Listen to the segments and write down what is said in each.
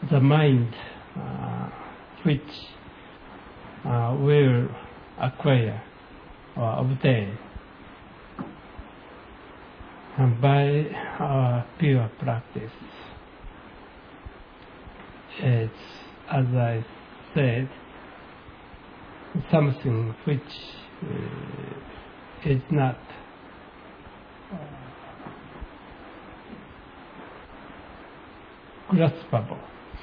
the mind which will acquire or obtain by our pure practice. It's, as I said, something which is not graspable.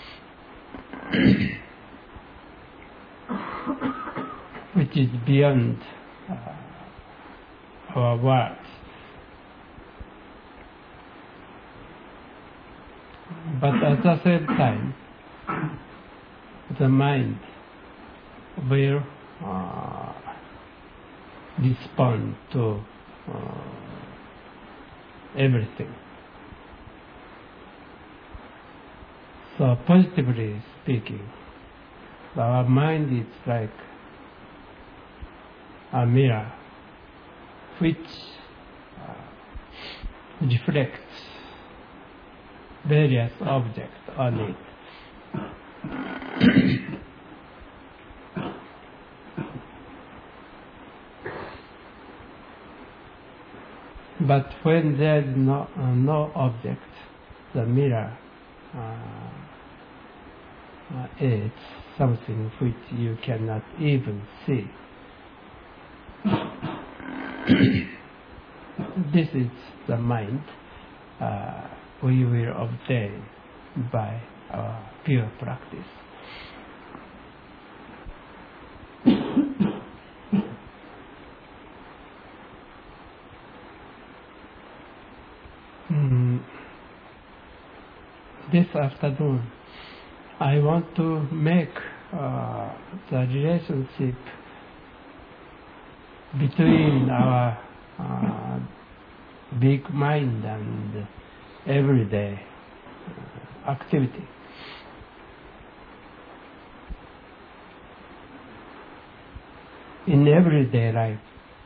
Which is beyond our words. But at the same time, the mind will respond to everything. So positively speaking, our mind is like a mirror which reflects various objects on it. But when there is no object, the mirror is something which you cannot even see. This is the mind we will obtain by our pure practice. This afternoon, I want to make the relationship between our big mind and everyday activity. In everyday life,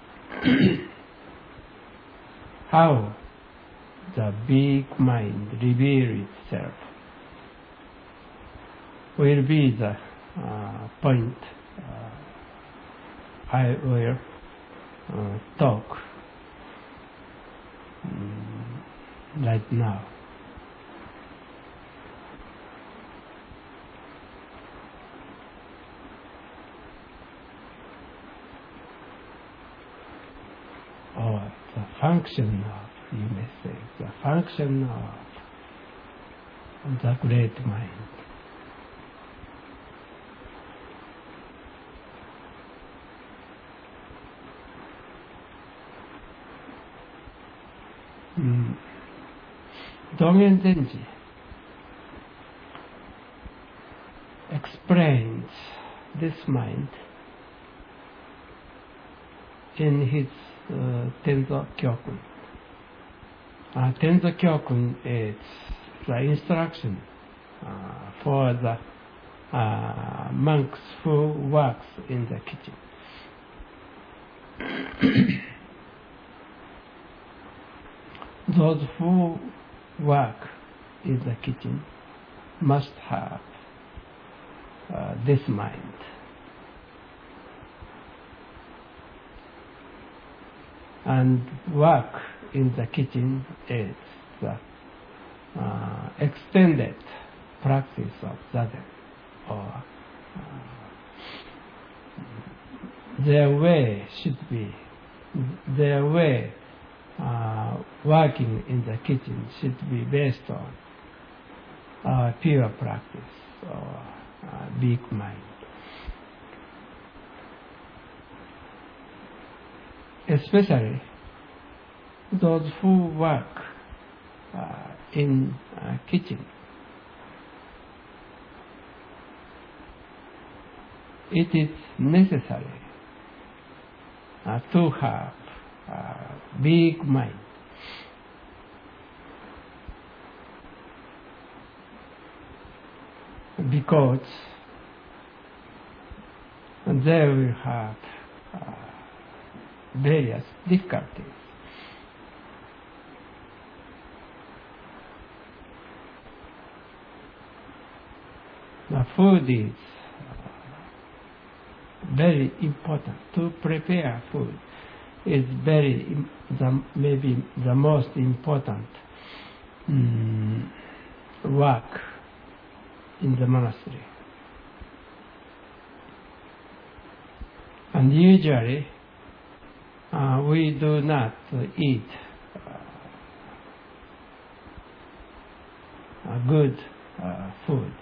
how the big mind reveals itself will be the point I will talk right now. Or the function of, you may say, the function of the great mind. Dogen Zenji explains this mind in his Tenzo Kyokun. Tenzo Kyokun is the instruction for the monks who works in the kitchen. Those who work in the kitchen must have this mind. And work in the kitchen is the extended practice of Zazen, or their way should be, their way working in the kitchen should be based on pure practice or big mind. Especially those who work in kitchen. It is necessary to have big mind. Because they will have various difficulties. the food is very important. To prepare food is maybe the most important work in the monastery. And usually we do not eat good food.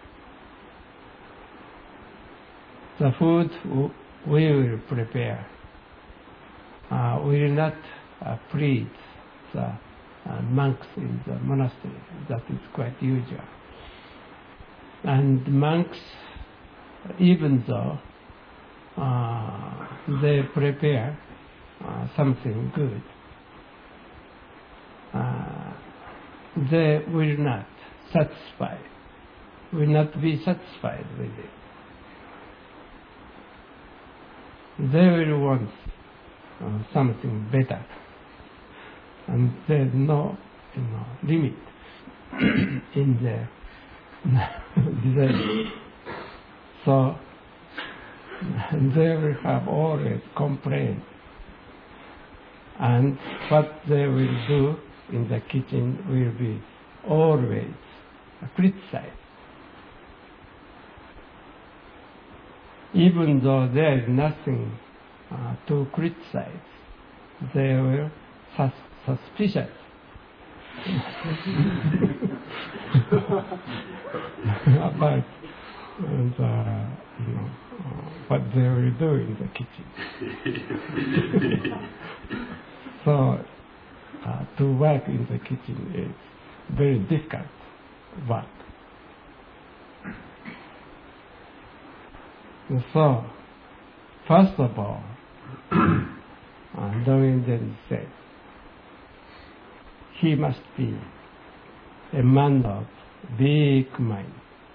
The food we will prepare will not please the monks in the monastery. That is quite usual. And monks, even though they prepare something good, they will not be satisfied with it. They will want something better, and there's no limit in their desire. So they will have always complaint, and what they will do in the kitchen will be always criticized. Even though there is nothing to criticize, they will suspicious about what they will do in the kitchen. So to work in the kitchen is very difficult work. So, first of all, Dogen said, he must be a man of big mind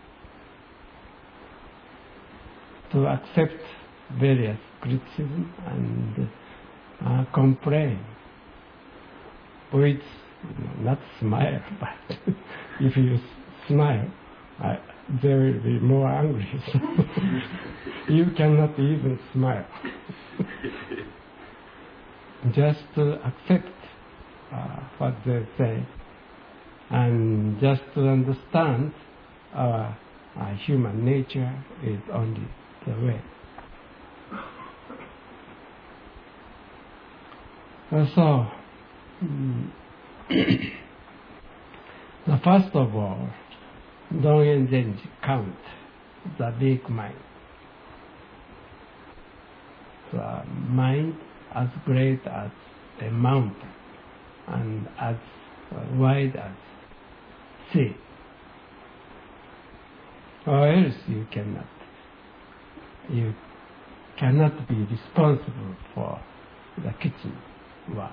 to accept various criticism and complain with not smile, but if you smile, they will be more angry. You cannot even smile. Just to accept what they say, and just to understand our human nature is only the way. So, first of all, Dogen Zenji count the big mind. The mind as great as a mountain and as wide as sea. Or else you cannot be responsible for the kitchen work.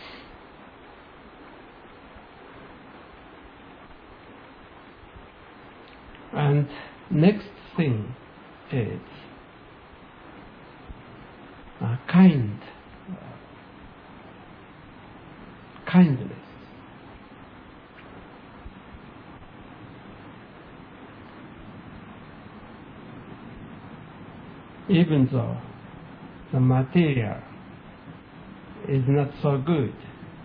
And next thing is kindness. Even though the material is not so good,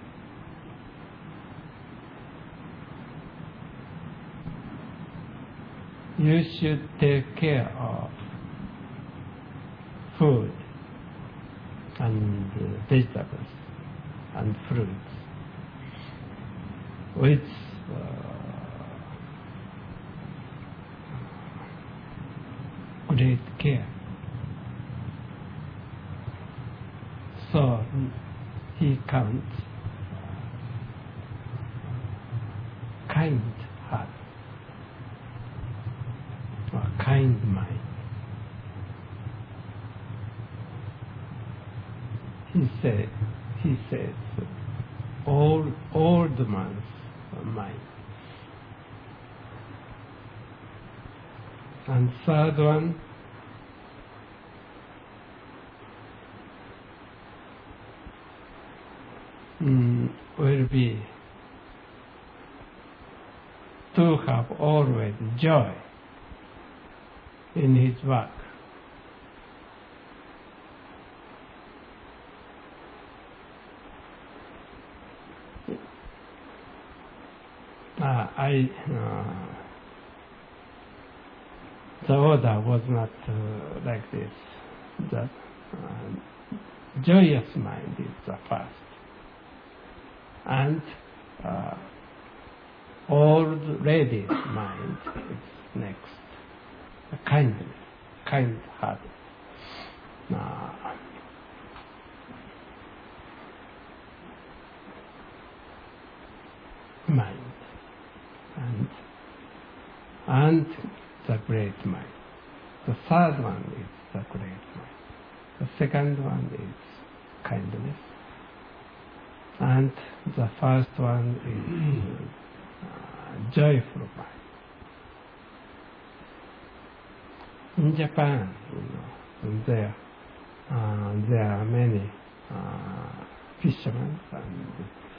you should take care of food and vegetables and fruits with great care. So he counts kind heart or kind mind. He says old man's mind. And third one, will be to have always joy in his work. The order was not like this. The joyous mind is the first, and old lady's mind is next. Kindness, kind heart. Mind and the great mind. The third one is the great mind. The second one is kindness, and the first one is joyful mind. In Japan, there are many fishermen and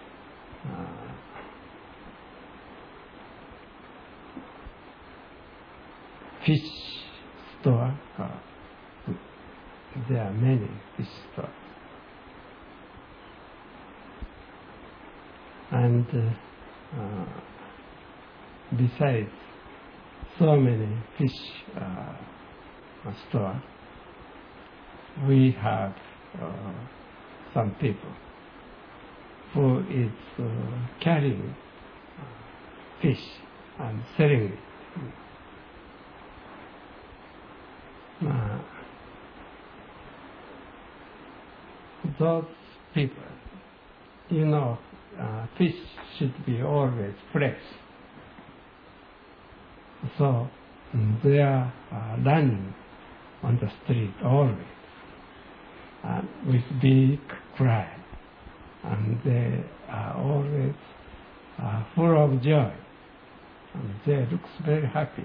fish store. There are many fish stores, and besides so many fish stores, we have some people who is carrying fish and selling it. Those people, fish should be always fresh. So they are running on the street always with big cry, and they are always full of joy, and they look very happy.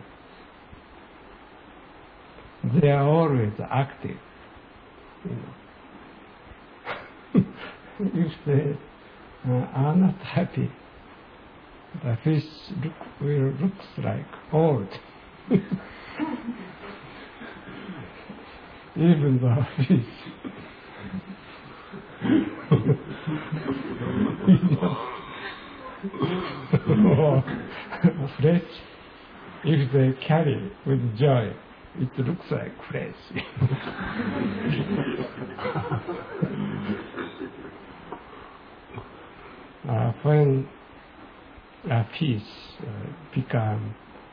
They are always active. If they are not happy, the fish looks like old. Even the fish fresh, if they carry with joy, it looks like fresh. When a fish become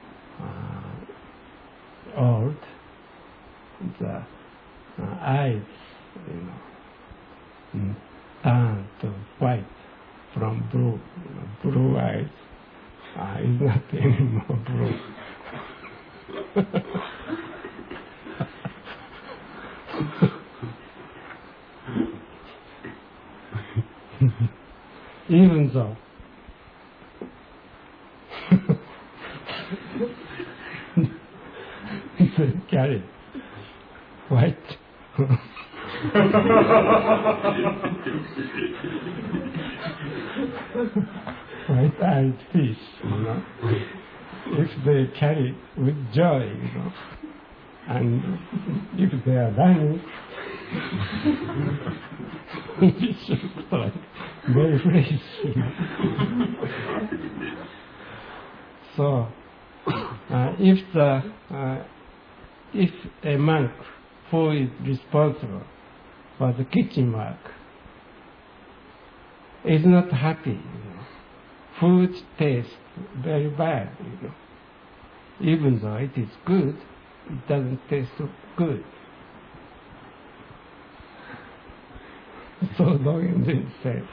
old, the eyes turn to white from blue. Blue eyes is not anymore blue. Even though they carry white white-eyed fish, if they carry with joy, and if they are running, fish looks like very fresh. So, if a monk who is responsible for the kitchen work is not happy, food tastes very bad, Even though it is good, it doesn't taste so good. So Dogen did say,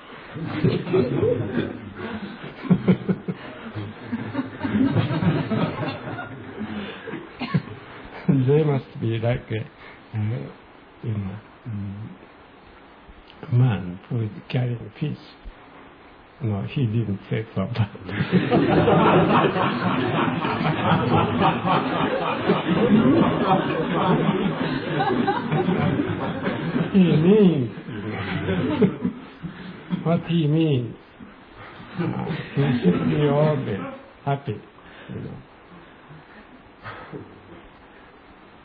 they must be like a man who is carrying fish. No, he didn't say so. He means what he means. He should be always happy.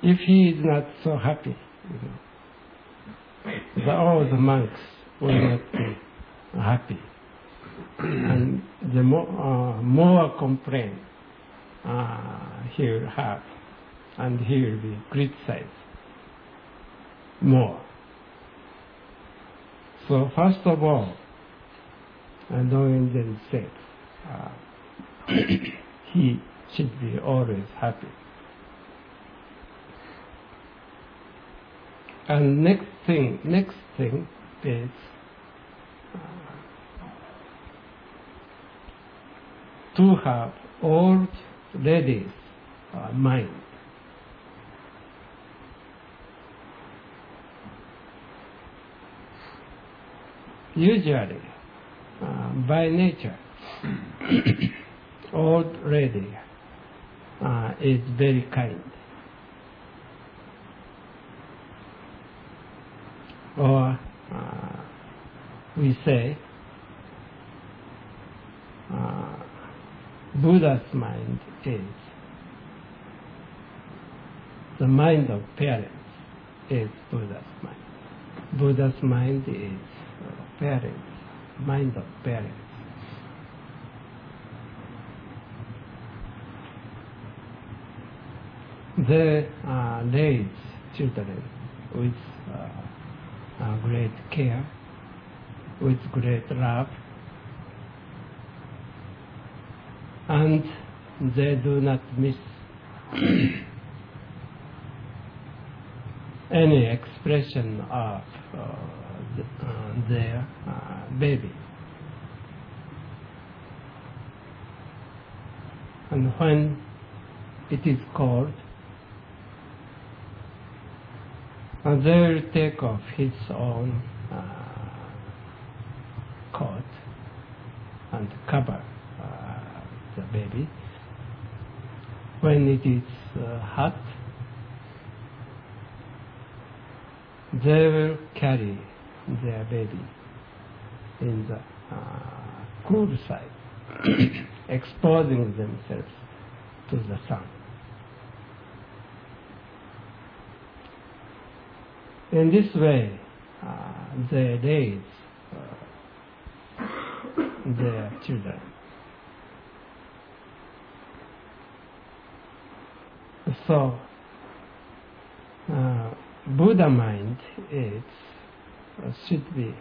if he is not so happy, all the monks will not be happy. And the more complaint he will have, and he will be criticized more. So first of all, Dogen said, he should be always happy. And next thing is to have old ladies' mind. Usually, by nature, old lady is very kind. Or we say Buddha's mind is the mind of parents is Buddha's mind. Buddha's mind is parents, mind of parents. They raise children with great care, with great love, and they do not miss any expression of their baby. And when it is cold, they will take off his own coat and cover the baby. When it is hot, they will carry their baby in the cool side, exposing themselves to the sun. In this way, they raise their children. So, Buddha mind should be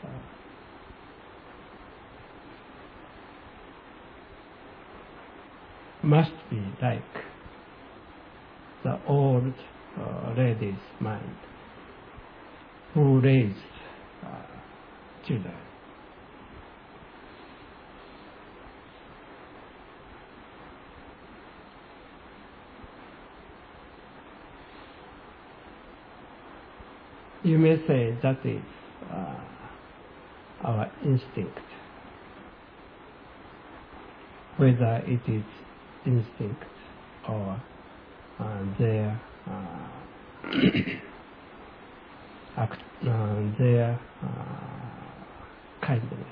must be like the old lady's mind who raised children. You may say that is our instinct. Whether it is instinct or their kindness.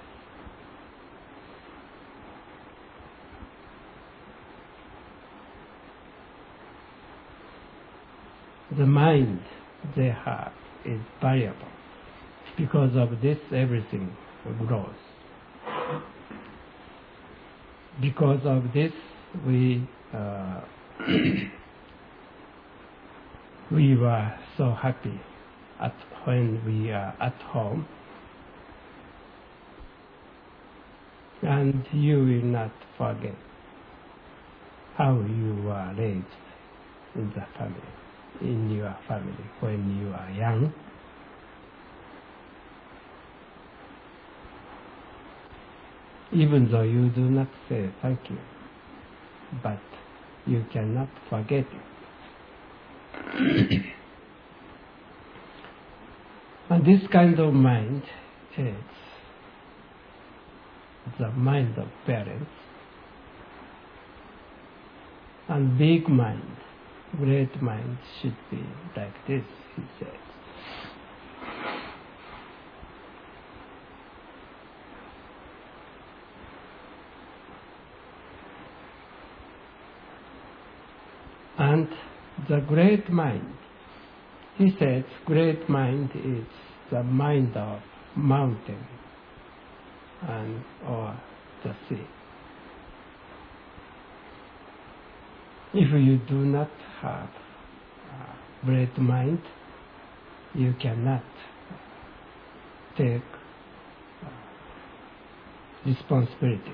The mind they have is variable. Because of this, everything grows. Because of this, we were so happy when we are at home, and you will not forget how you were raised in the family, in your family when you are young. Even though you do not say thank you, but you cannot forget it. And this kind of mind is the mind of parents. And big mind, great mind should be like this, he says. And the great mind. He says great mind is the mind of mountain and or the sea. If you do not have a great mind, you cannot take responsibility.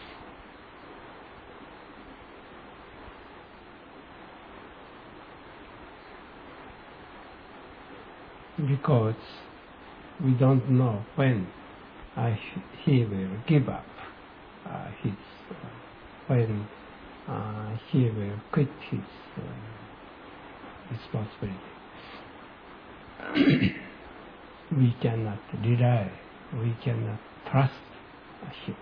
Because we don't know when he will give up his, when he will quit his responsibility. We cannot rely, we cannot trust him.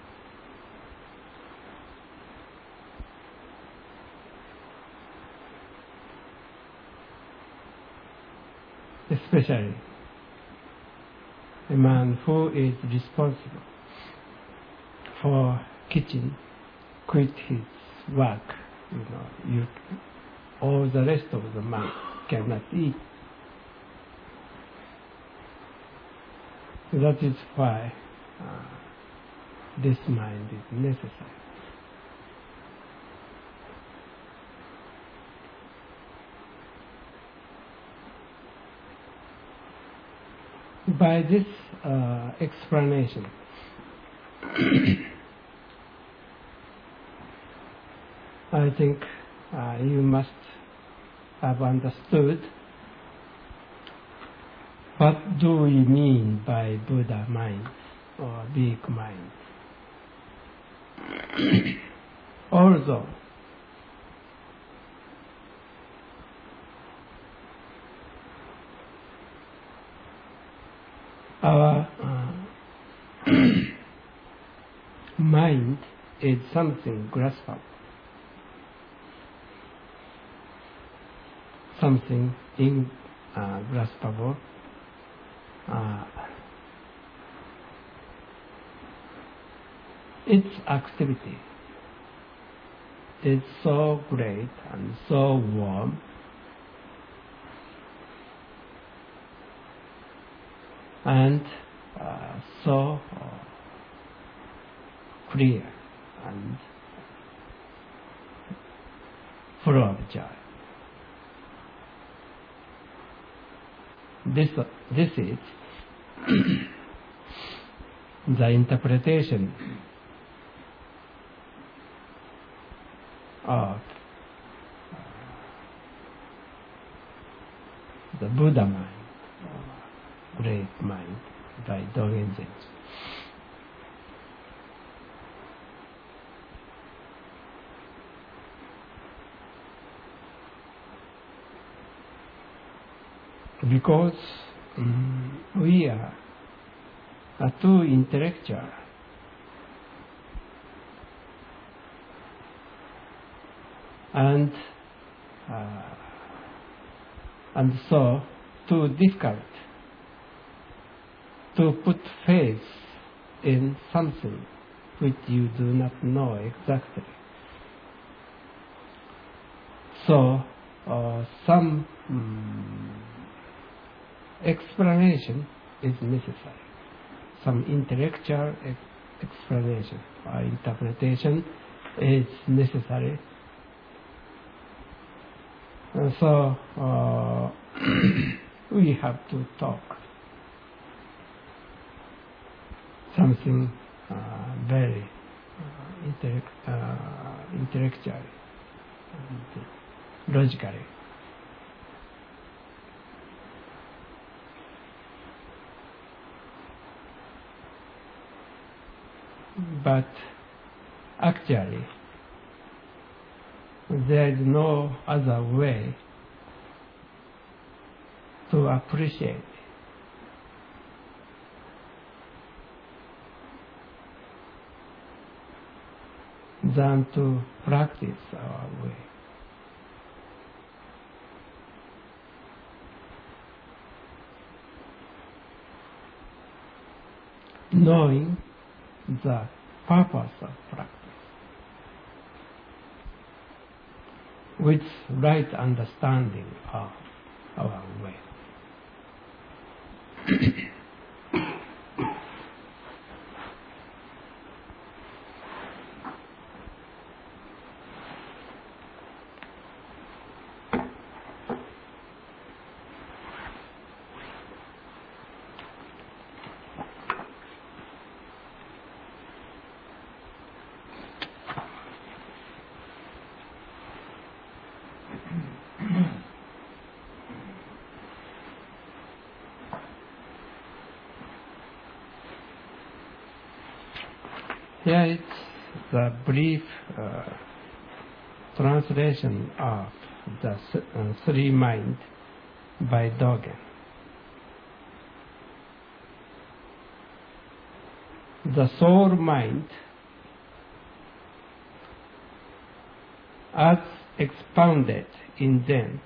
Especially a man who is responsible for kitchen, quit his work, all the rest of the man cannot eat. That is why this mind is necessary. By this explanation, I think you must have understood what do we mean by Buddha mind or big mind. Although our mind is something graspable, something ingraspable. Its activity is so great and so warm and so clear and full of joy. This is the interpretation of the Buddha mind, or great mind, by Dogen Zenji. Because we are too intellectual, and so too difficult to put faith in something which you do not know exactly. So some explanation is necessary. Some intellectual explanation or interpretation is necessary. So we have to talk something very intellectually and logically. But actually, there is no other way to appreciate than to practice our way. Knowing the purpose of practice. with right understanding of our way. Here it's the brief translation of the Three Mind by Dogen. The soul mind, as expounded in Zen,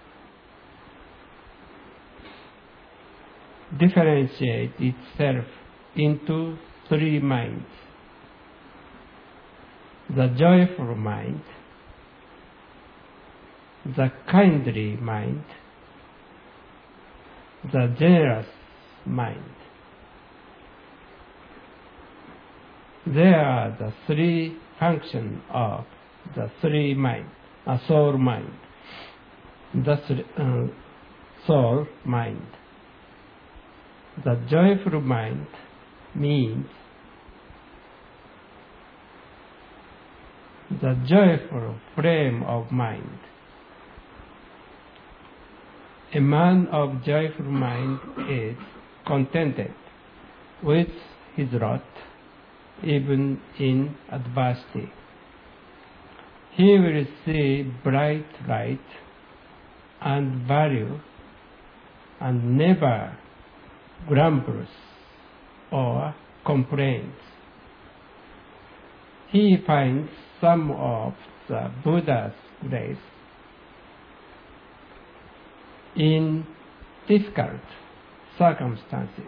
differentiates itself into three minds: the joyful mind, the kindly mind, the generous mind. There are the three functions of the three mind, soul mind. The soul mind. The joyful mind means the joyful frame of mind. A man of joyful mind is contented with his lot, even in adversity. He will see bright light and value and never grumbles or complains. He finds some of the Buddha's grace in difficult circumstances.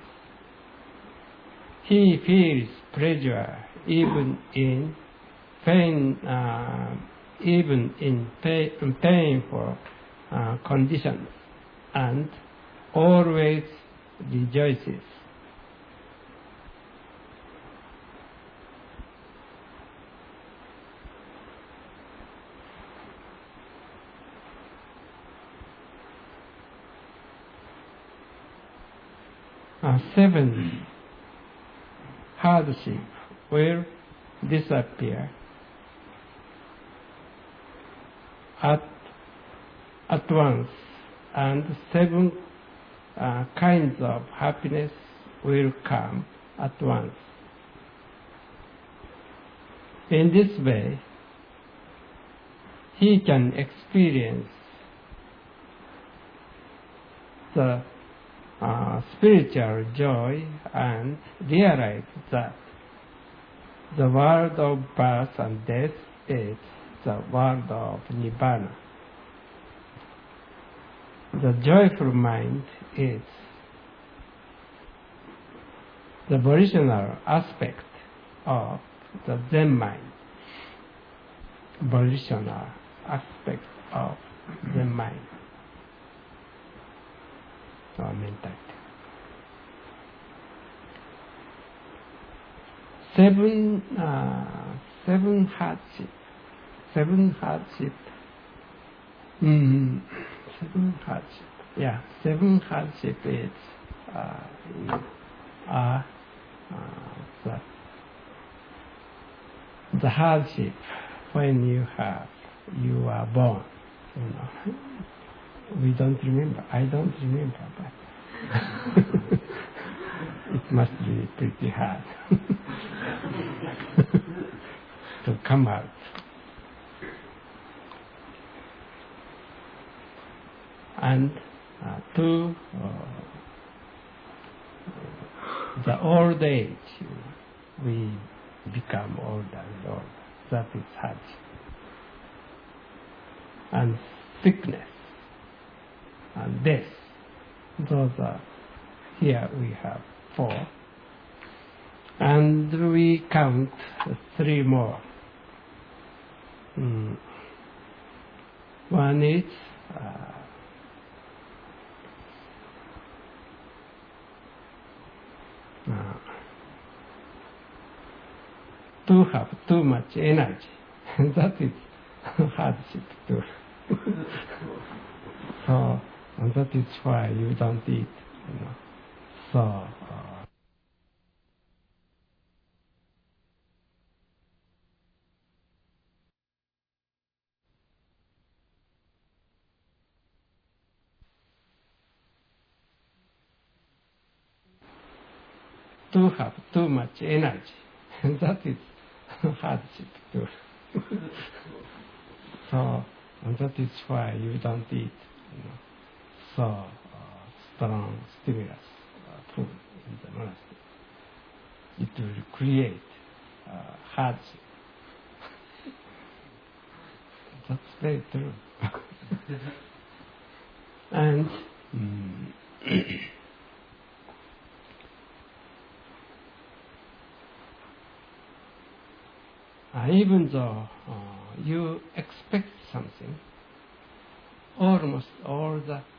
He feels pleasure even in painful conditions, and always rejoices. Seven hardships will disappear at once, and seven kinds of happiness will come at once. In this way, he can experience the spiritual joy and realize that the world of birth and death is the world of Nibbana. The joyful mind is the volitional aspect of the Zen mind. Volitional aspect of Zen mind. Or mentality. Seven hardship. Seven hardship. Yeah, seven hardship is the hardship when you are born. You know. We don't remember. I don't remember, but it must be pretty hard to come out. And to the old age, we become older and older. That is hardship. And sickness and death. Those are, here we have four. And we count three more. One is to have too much energy. That is hardship too. So that is why you don't eat. So to have too much energy. That is hardship too. So that is why you don't eat. So strong stimulus food in the monastery. It will create hardship. That's very true. And even though you expect something, almost all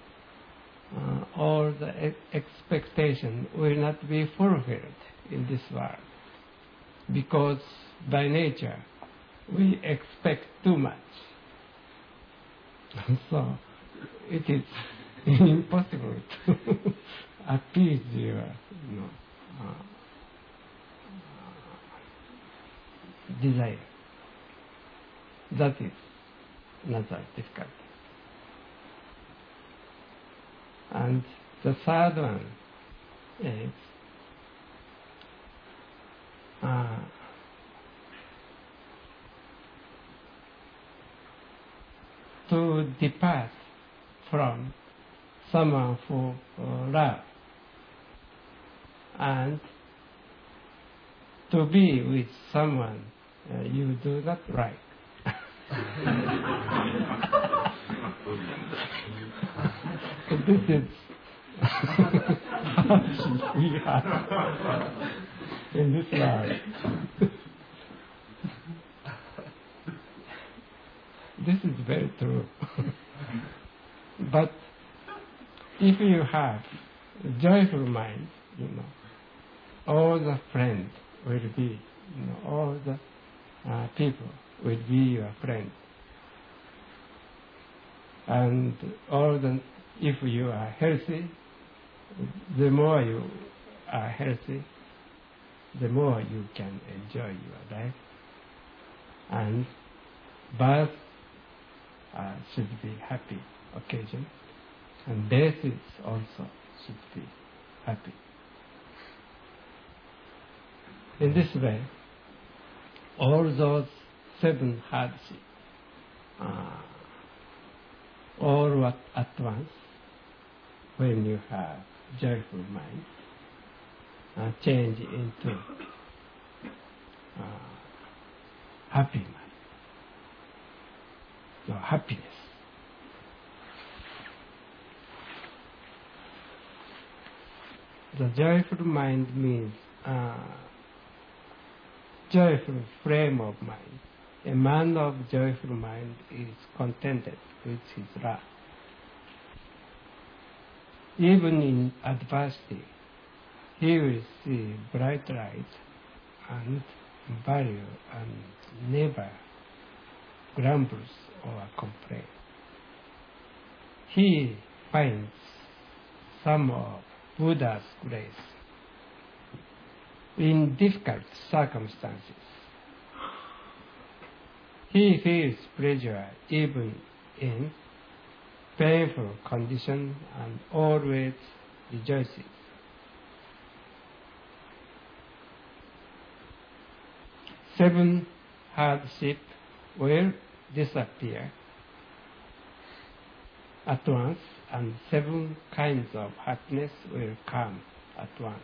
the expectation will not be fulfilled in this world, because by nature we expect too much. So it is impossible to appease your desire. That is another difficulty. And the third one is to depart from someone who love and to be with someone you do not like. This is how we are in this world. This is very true. But if you have a joyful mind, all the friends will be, all the people will be your friend. And if you are healthy, the more you are healthy, the more you can enjoy your life. And birth should be happy occasion, and death is also should be happy. In this way, all those 7 hardships, all at once, when you have joyful mind, change into happy mind, your happiness. The joyful mind means joyful frame of mind. A man of joyful mind is contented with his love. Even in adversity, he will see bright light and value and never grumbles or complains. He finds some of Buddha's grace in difficult circumstances. He feels pleasure even in painful condition and always rejoices. Seven hardships will disappear at once, and 7 kinds of happiness will come at once.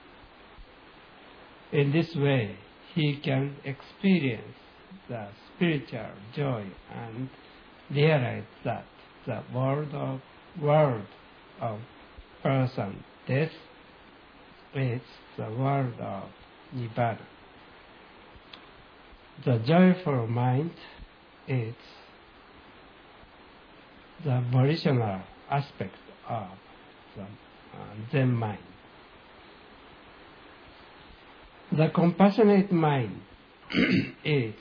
In this way, he can experience the spiritual joy and realize that the world of birth and death is the world of Nibbana. The joyful mind is the volitional aspect of the Zen mind. The compassionate mind is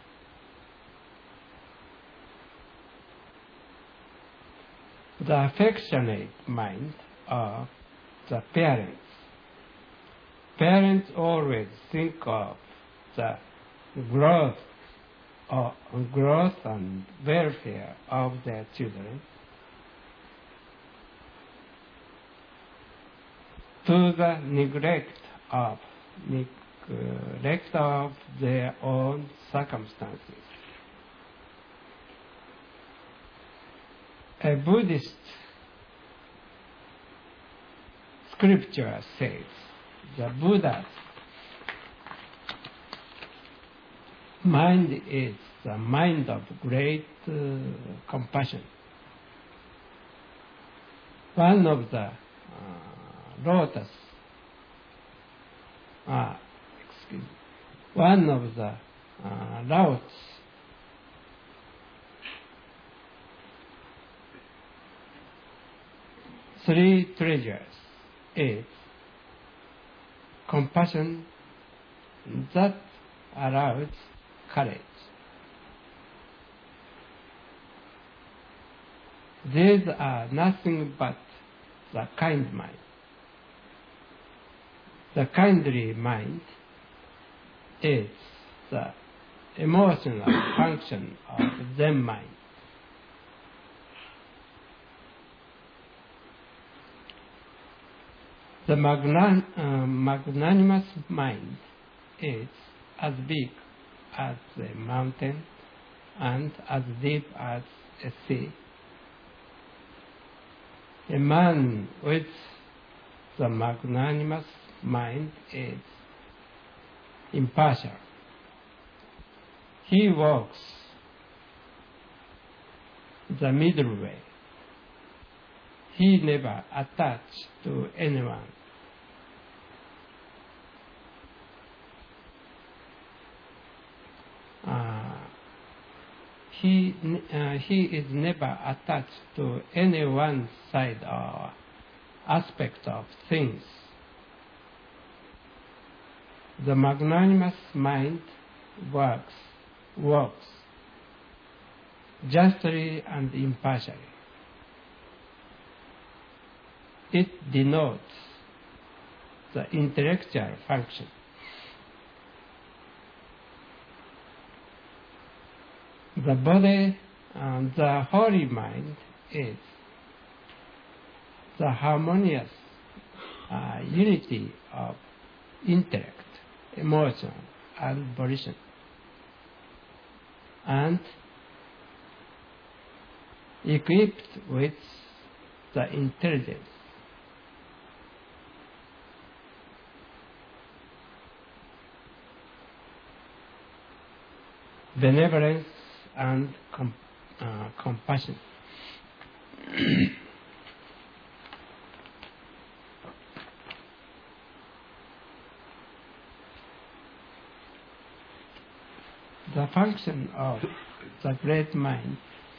the affectionate mind of the parents. Parents always think of the growth and welfare of their children to the neglect of their own circumstances. A Buddhist scripture says the Buddha's mind is the mind of great compassion. One of the Lao's three treasures is compassion that allows courage. These are nothing but the kind mind. The kindly mind is the emotional function of Zen mind. The magnanimous mind is as big as a mountain and as deep as a sea. A man with the magnanimous mind is impartial. He walks the middle way. He never attached to anyone. He is never attached to any one side or aspect of things. The magnanimous mind walks justly and impartially. It denotes the intellectual function. The body and the holy mind is the harmonious unity of intellect, emotion, and volition, and equipped with the intelligence. Benevolence and compassion. The function of the great mind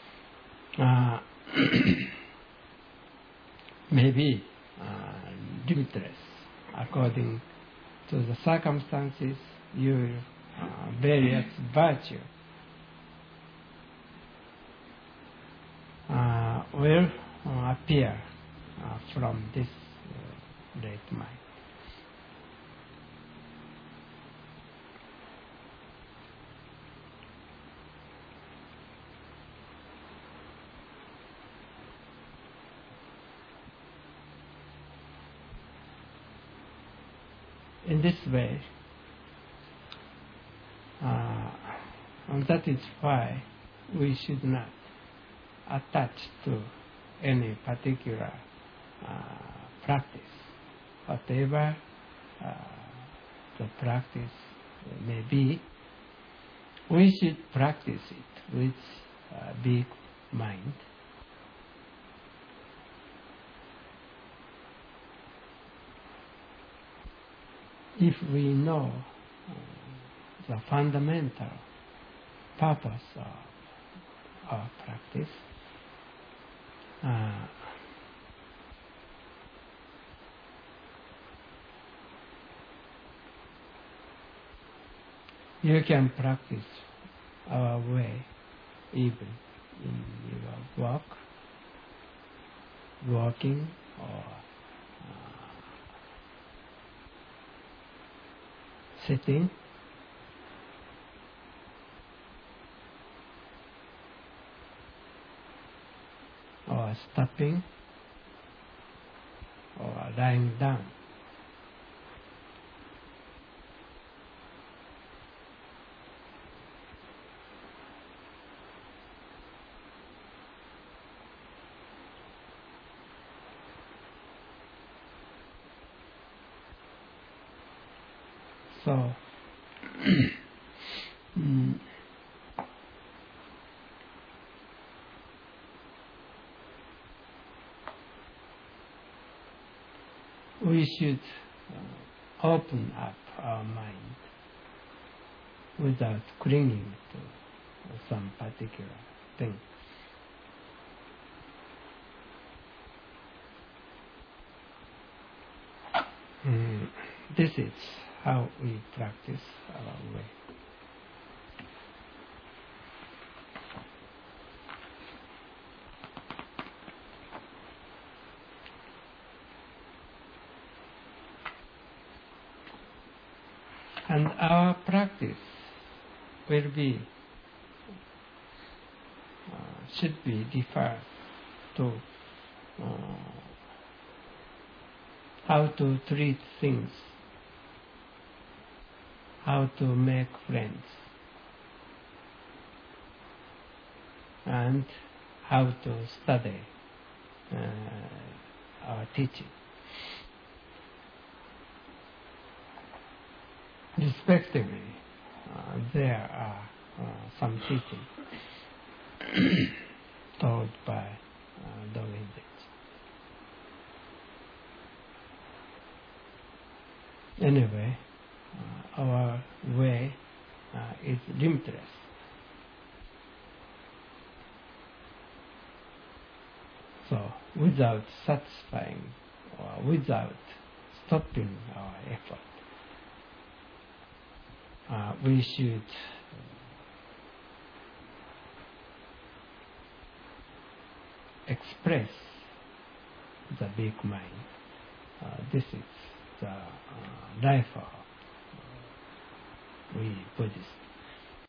may be limitless according to the circumstances, your various virtue will appear from this great mind. In this way, and that is why we should not attach to any particular practice. Whatever the practice may be, we should practice it with a big mind. If we know the fundamental purpose of our practice, uh, you can practice our way even in your work, working, or sitting, or stopping, or lying down. So, we should open up our mind without clinging to some particular thing. This is how we practice our way. And our practice will be, should be referred to how to treat things, how to make friends, and how to study our teaching. Respectively, there are some teaching taught by Dogen Zenji. Anyway, our way is limitless. So, without satisfying or without stopping our effort, we should express the big mind. This is the life of we Buddhists.